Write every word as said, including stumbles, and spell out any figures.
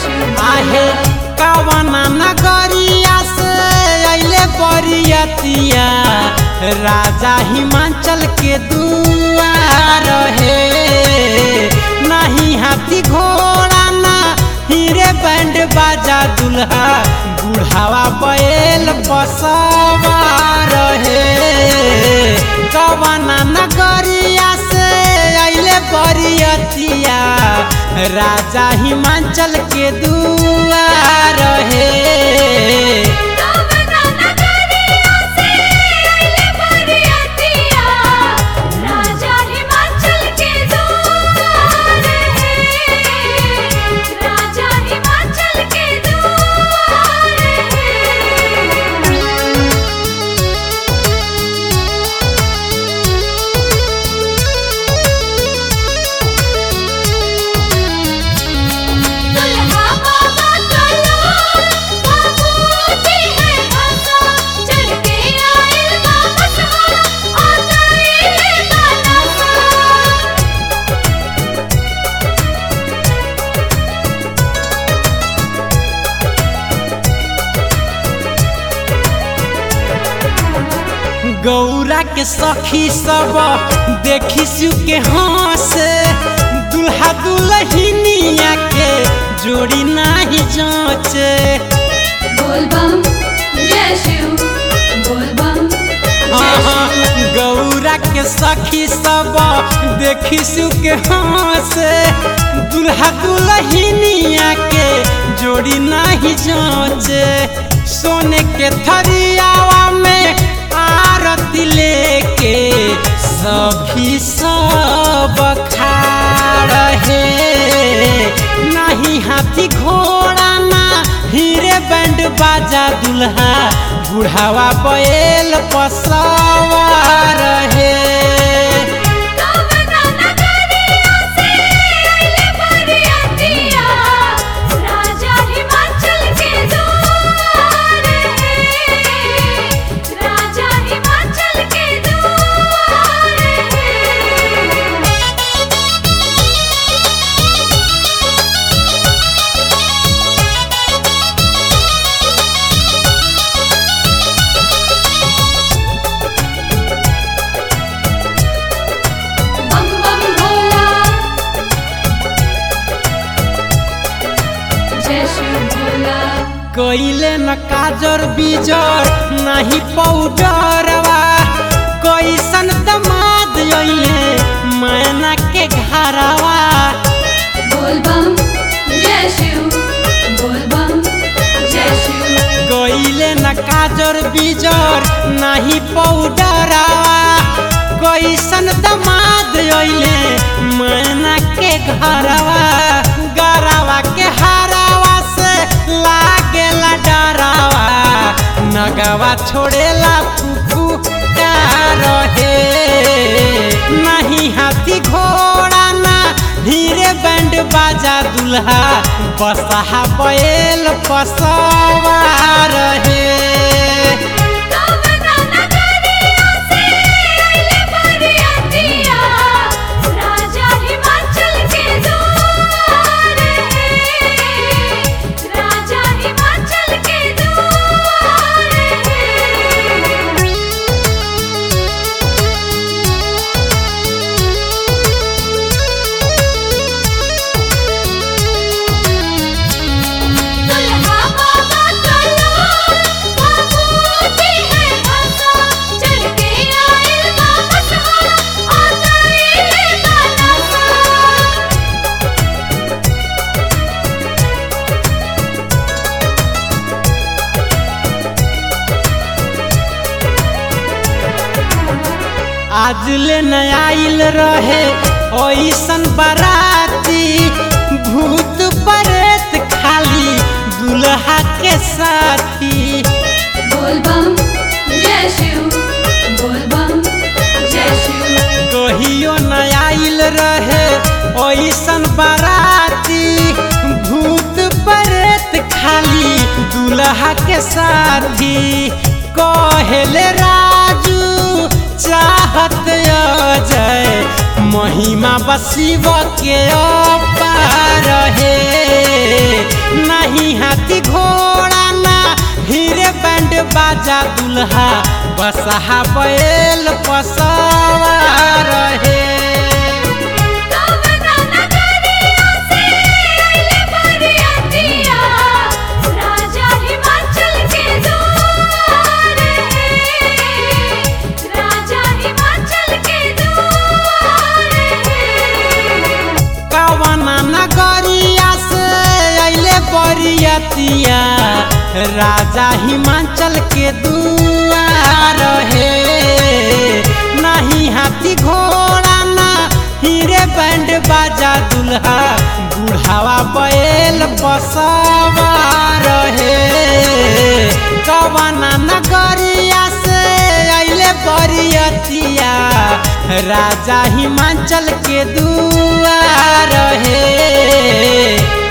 आहे कवना नगरिया से अइले बरियतिया राजा हिमाचल के दुआर है। नहीं हाथी घोड़ा ना हीरे बैंड बाजा दुल्हा बुढ़ावा बैल बसवार है। कवना नगरिया से अइले बरियतिया राजा हिमाचल के दुआर है। गौरा के सखी सब देखी सु के हंस दुल्हा दुल्हनिया के जोड़ी नाही जांचे। बोल बम जय शिव बोल बम हाँ गौरा के सखी सब देखी सु के हंस दुल्हा दुल्हनिया के जोड़ी नाही जांचे। सोने के थरियावा में आरती लेके सभी सब खाड़ है। नहीं हाथी घोड़ा ना हीरे बैंड बाजा दुल्हा बुढ़ावा बैल पसवार है। कैले न काजर बीजर नहीं पाउडरवा कैसन दमाद अइले मैना के घरवा। बोल बम जय शिव बोल बम जय शिव कैले न काजर बीजर नहीं पाउडरवा कैसन दमाद अइले मैना के घरवा। गरवा के हरावा से लागेला डरावा नगवा छोड़ेला फूफू का रहे। नहीं हाथी घोड़ा ना हीरे बैंड बाजा दुल्हा बसहा बैल पसवार है। आज ले नया आइल रहे ओइसन बाराती भूत प्रेत खाली दुल्हा के साथी। बोल बम जय शिव बोल बम जय शिव कहियो नया आइल रहे ओइसन बाराती भूत प्रेत खाली दुल्हा के साथी। कहेले राजू चाहत अजय महिमा बसिव के अपार है। नहीं हाथी घोड़ा ना हीरे बैंड बाजा दुल्हा बसहा बैल पसवार है। कवना नगरिया से आइले बरियातिया, राजा हिमाचल के द्वार है, राजा हिमाचल के द्वार है। कवना नगरिया से अइले बरियातिया, राजा हिमाचल के दुआर है। नहीं हाथी घोड़ा ना हीरे बैंड बाजा दुल्हा बुढ़ावा बैल पसवार है। कवना नगरिया से अइले बरियातिया, राजा हिमाचल के दुआर है।